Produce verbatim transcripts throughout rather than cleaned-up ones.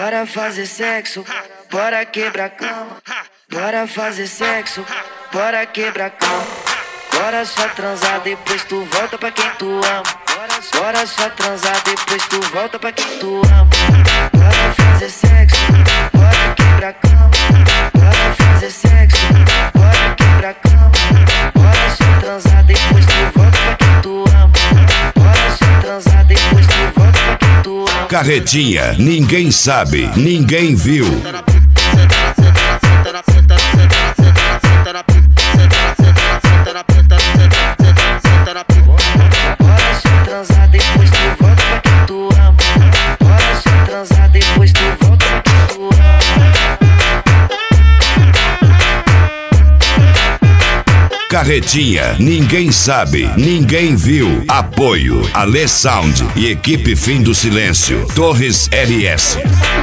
Bora fazer sexo, bora quebrar cama. Bora fazer sexo, bora quebrar cama. Bora só transar, depois tu volta pra quem tu ama. Bora só transar, depois tu volta pra quem tu ama. Bora fazer sexo, bora quebrar cama. Bora fazer sexo, bora quebrar cama. Bora só transar, depois tu volta pra quem tu ama. Bora só transar, depois tu volta pra quem tu ama. Carretinha, ninguém sabe, ninguém viu. Bora só transar, depois tu volta pra quem tu ama. Bora só transar, depois tu volta pra quem tu ama. Carretinha, ninguém sabe, ninguém viu. Apoio, Alê Sound e equipe Fim do Silêncio, Torres L S.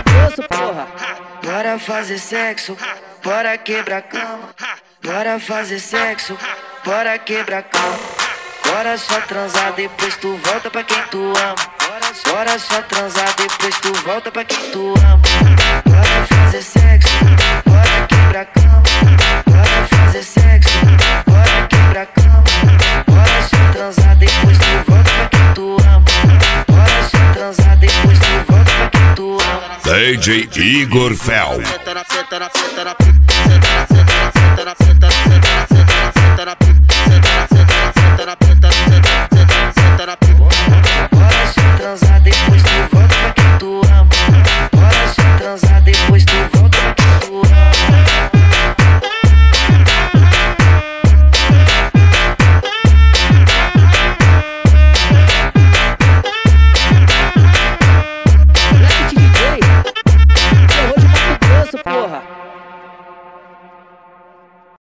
Bora fazer sexo, bora quebrar cama. Bora fazer sexo, bora quebrar cama. Bora só transar, depois tu volta pra quem tu ama. Bora só transar, depois tu volta pra quem tu ama. Bora fazer sexo, bora quebrar cama. Bora fazer sexo, bora quebrar cama. Bora só transar, depois tu volta pra quem tu ama. Bora só transar, depois tu volta pra quem tu ama. D J Igor Fel. Senta na, senta na, senta na, senta na, senta na, senta na, senta na, senta na, senta na, senta na,